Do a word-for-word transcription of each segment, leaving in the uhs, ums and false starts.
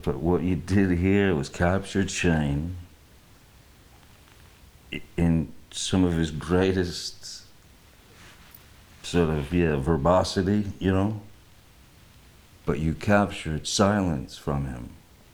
But what you did here was captured Shane in some of his greatest sort of, yeah, verbosity, you know? But you captured silence from him.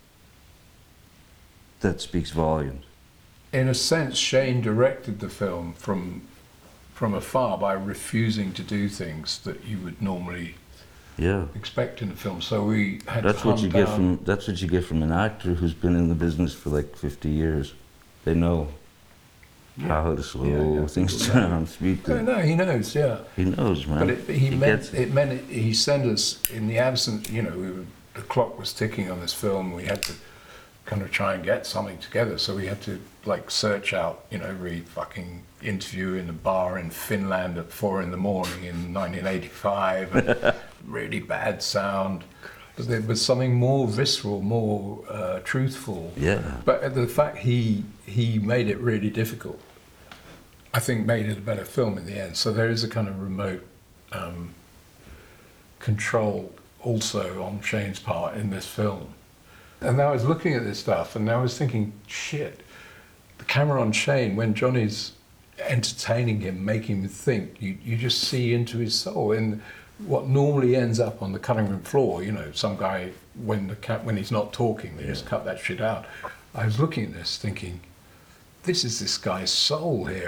That speaks volumes. In a sense, Shane directed the film from from afar by refusing to do things that you would normally Yeah. expect in a film. So we had That's to what hunt you get down- from that's what you get from an actor who's been in the business for like fifty years. They know Yeah. how to slow Yeah, yeah, things people know. down, speed No, them. no, he knows, yeah. He knows, man. But it, he, he meant gets it. it. meant it, he sent us in the absence. You know, we were, the clock was ticking on this film. We had to kind of try and get something together. So we had to like search out, you know, every fucking interview in a bar in Finland at four in the morning in nineteen eighty-five. And really bad sound. But there was something more visceral, more uh, truthful. Yeah. But the fact he he made it really difficult, I think, made it a better film in the end. So there is a kind of remote um, control also on Shane's part in this film. And I was looking at this stuff and I was thinking, shit, the camera on Shane, when Johnny's entertaining him, making him think, you, you just see into his soul. And what normally ends up on the cutting room floor, you know, some guy, when the cat, when he's not talking, they Yeah. just cut that shit out. I was looking at this thinking, this is this guy's soul here.